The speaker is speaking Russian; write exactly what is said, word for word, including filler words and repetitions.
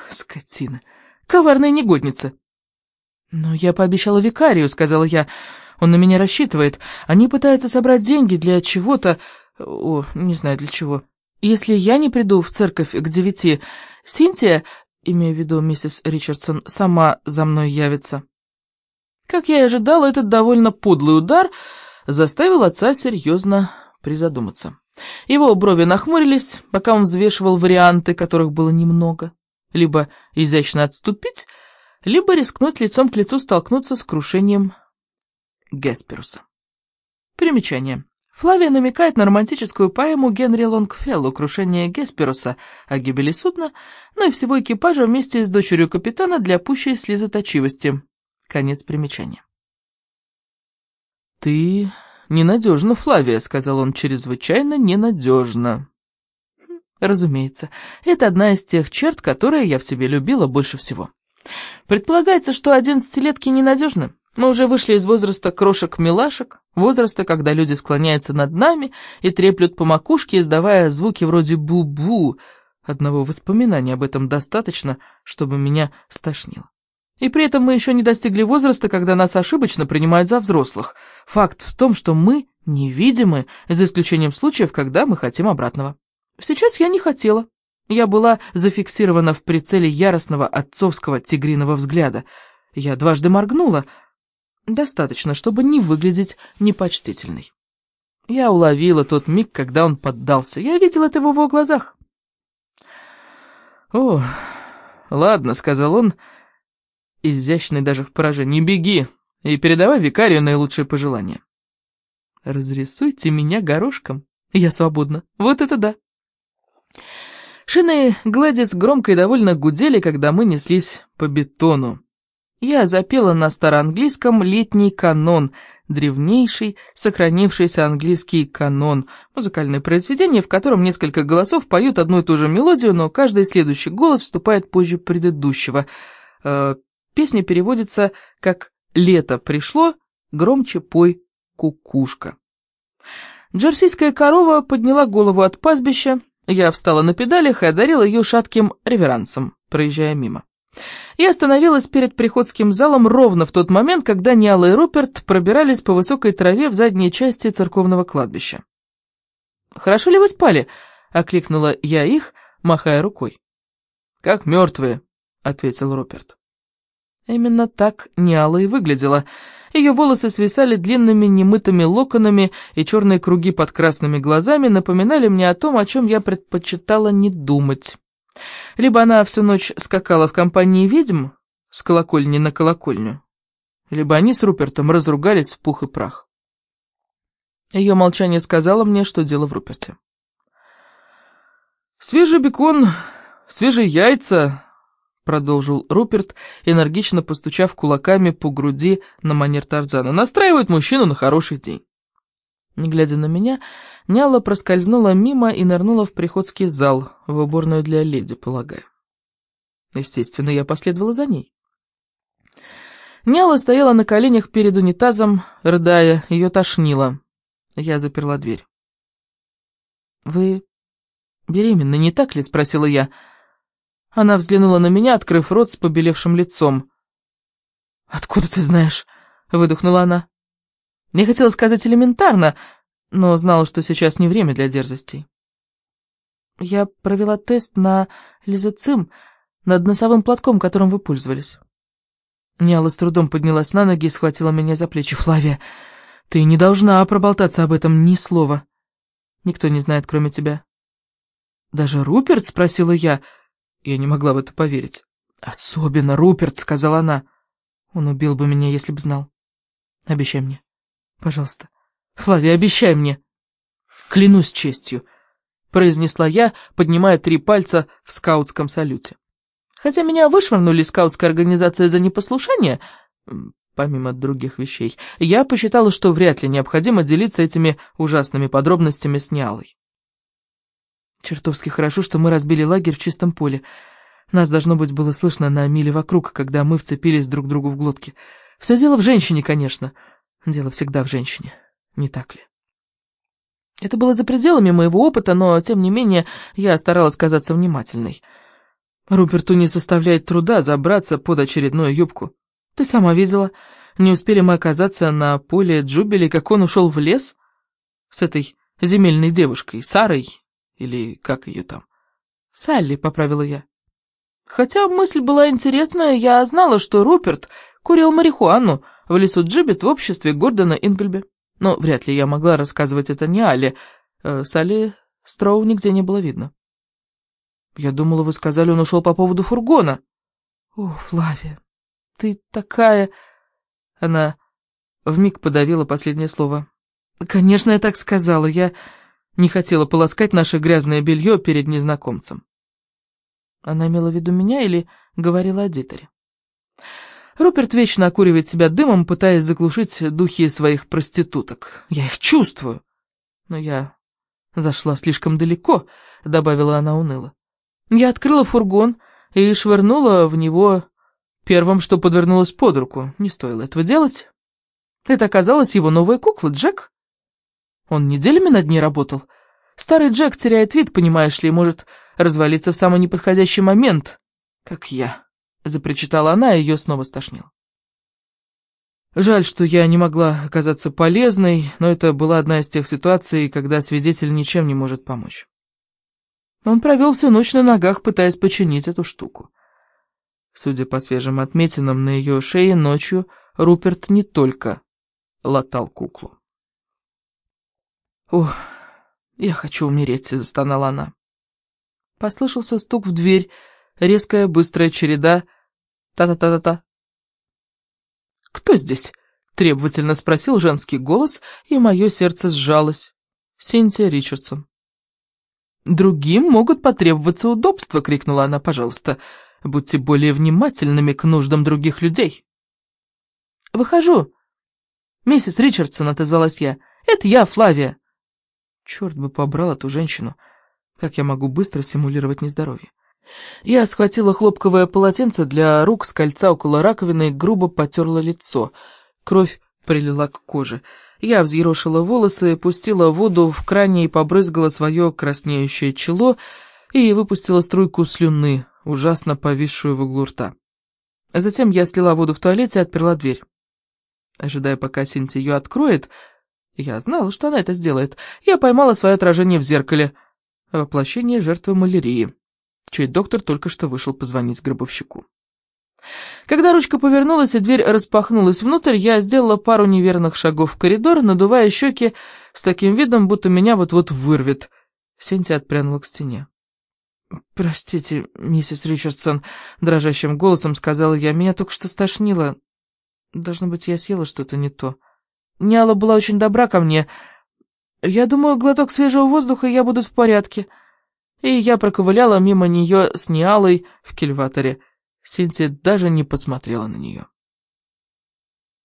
Скотина. Коварная негодница. «Но я пообещала викарию», — сказала я. «Он на меня рассчитывает. Они пытаются собрать деньги для чего-то... О, не знаю для чего. Если я не приду в церковь к девяти, Синтия, имея в виду миссис Ричардсон, сама за мной явится». Как я и ожидала, этот довольно подлый удар заставил отца серьезно призадуматься. Его брови нахмурились, пока он взвешивал варианты, которых было немного. Либо изящно отступить, либо рискнуть лицом к лицу столкнуться с крушением Гесперуса. Примечание. Флавия намекает на романтическую поэму Генри Лонгфелло «Крушение Гесперуса» о гибели судна, но и всего экипажа вместе с дочерью капитана для пущей слезоточивости. Конец примечания. «Ты ненадежна, Флавия», — сказал он, — «чрезвычайно ненадежна». Разумеется, это одна из тех черт, которые я в себе любила больше всего. Предполагается, что одиннадцатилетки ненадежны. Мы уже вышли из возраста крошек-милашек, возраста, когда люди склоняются над нами и треплют по макушке, издавая звуки вроде «бу-бу». Одного воспоминания об этом достаточно, чтобы меня стошнило. И при этом мы еще не достигли возраста, когда нас ошибочно принимают за взрослых. Факт в том, что мы невидимы, за исключением случаев, когда мы хотим обратного. Сейчас я не хотела. Я была зафиксирована в прицеле яростного отцовского тигриного взгляда. Я дважды моргнула. Достаточно, чтобы не выглядеть непочтительной. Я уловила тот миг, когда он поддался. Я видела это в его глазах. «О, ладно», — сказал он, изящный даже в поражении, — «беги и передавай викарию наилучшие пожелания». «Разрисуйте меня горошком. Я свободна. Вот это да». Шины Глэдис громко и довольно гудели, когда мы неслись по бетону. Я запела на староанглийском летний канон, древнейший, сохранившийся английский канон, музыкальное произведение, в котором несколько голосов поют одну и ту же мелодию, но каждый следующий голос вступает позже предыдущего. Э, песня переводится как «Лето пришло, громче пой, кукушка». Джерсийская корова подняла голову от пастбища. Я встала на педалях и одарила ее шатким реверансом, проезжая мимо. Я остановилась перед приходским залом ровно в тот момент, когда Ниала и Руперт пробирались по высокой траве в задней части церковного кладбища. «Хорошо ли вы спали?» — окликнула я их, махая рукой. «Как мертвые», — ответил Руперт. Именно так Ниала и выглядела. Ее волосы свисали длинными немытыми локонами, и черные круги под красными глазами напоминали мне о том, о чем я предпочитала не думать. Либо она всю ночь скакала в компании ведьм с колокольни на колокольню, либо они с Рупертом разругались в пух и прах. Ее молчание сказало мне, что дело в Руперте. «Свежий бекон, свежие яйца», — продолжил Руперт, энергично постучав кулаками по груди на манер Тарзана, — «настраивают мужчину на хороший день». Не глядя на меня, Ниала проскользнула мимо и нырнула в приходский зал, в уборную для леди, полагаю. Естественно, я последовала за ней. Ниала стояла на коленях перед унитазом, рыдая, ее тошнило. Я заперла дверь. «Вы беременны, не так ли?» — спросила я. Она взглянула на меня, открыв рот с побелевшим лицом. «Откуда ты знаешь?» — выдохнула она. Я хотела сказать элементарно, но знала, что сейчас не время для дерзостей. Я провела тест на лизоцим над носовым платком, которым вы пользовались. Ниала с трудом поднялась на ноги и схватила меня за плечи. «Флавия, ты не должна проболтаться об этом ни слова. Никто не знает, кроме тебя». «Даже Руперт?» — спросила я. Я не могла в это поверить. «Особенно Руперт», — сказала она. «Он убил бы меня, если бы знал. Обещай мне. Пожалуйста. Флавия, обещай мне». «Клянусь честью», — произнесла я, поднимая три пальца в скаутском салюте. Хотя меня вышвырнули из скаутской организации за непослушание, помимо других вещей, я посчитала, что вряд ли необходимо делиться этими ужасными подробностями с Ниалой. Чертовски хорошо, что мы разбили лагерь в чистом поле. Нас, должно быть, было слышно на миле вокруг, когда мы вцепились друг другу в глотки. Все дело в женщине, конечно. Дело всегда в женщине, не так ли? Это было за пределами моего опыта, но, тем не менее, я старалась казаться внимательной. Руперту не составляет труда забраться под очередную юбку. Ты сама видела, не успели мы оказаться на поле Джубили, как он ушел в лес с этой земельной девушкой, Сарой, или как ее там? Салли, поправила я. Хотя мысль была интересная, я знала, что Руперт курил марихуану в лесу Джибет в обществе Гордона Инглби. Но вряд ли я могла рассказывать это не Алле. Э, Салли Строу нигде не было видно. Я думала, вы сказали, он ушел по поводу фургона. О, Флавия, ты такая... Она вмиг подавила последнее слово. Конечно, я так сказала. Я не хотела полоскать наше грязное белье перед незнакомцем. Она имела в виду меня или говорила о Дитере? Руперт вечно окуривает себя дымом, пытаясь заглушить духи своих проституток. Я их чувствую. Но я зашла слишком далеко, добавила она уныло. Я открыла фургон и швырнула в него первым, что подвернулось под руку. Не стоило этого делать. Это оказалась его новая кукла, Джек. Он неделями над ней работал. Старый Джек теряет вид, понимаешь ли, может развалиться в самый неподходящий момент, как я. Запричитала она, и ее снова стошнило. Жаль, что я не могла оказаться полезной, но это была одна из тех ситуаций, когда свидетель ничем не может помочь. Он провел всю ночь на ногах, пытаясь починить эту штуку. Судя по свежим отметинам на ее шее, ночью Руперт не только латал куклу. «Ох, я хочу умереть», — застонала она. Послышался стук в дверь, резкая, быстрая череда «та-та-та-та-та». «Кто здесь?» — требовательно спросил женский голос, и мое сердце сжалось. Синтия Ричардсон. «Другим могут потребоваться удобства», — крикнула она. «Пожалуйста, будьте более внимательными к нуждам других людей». «Выхожу. Миссис Ричардсон», — отозвалась я. «Это я, Флавия». Черт бы побрал эту женщину. Как я могу быстро симулировать нездоровье? Я схватила хлопковое полотенце для рук с кольца около раковины и грубо потерла лицо. Кровь прилила к коже. Я взъерошила волосы, пустила воду в кране и побрызгала свое краснеющее чело и выпустила струйку слюны, ужасно повисшую в углу рта. Затем я слила воду в туалете и отперла дверь. Ожидая, пока Синти ее откроет, я знала, что она это сделает, я поймала свое отражение в зеркале, воплощение жертвы малярии, чей доктор только что вышел позвонить гробовщику. Когда ручка повернулась и дверь распахнулась внутрь, я сделала пару неверных шагов в коридор, надувая щеки с таким видом, будто меня вот-вот вырвет. Синтия отпрянула к стене. «Простите, миссис Ричардсон», — дрожащим голосом сказала я, — «меня только что стошнило. Должно быть, я съела что-то не то. Няла была очень добра ко мне. Я думаю, глоток свежего воздуха, и я буду в порядке». И я проковыляла мимо нее с Ниалой в кильваторе. Синтия даже не посмотрела на нее.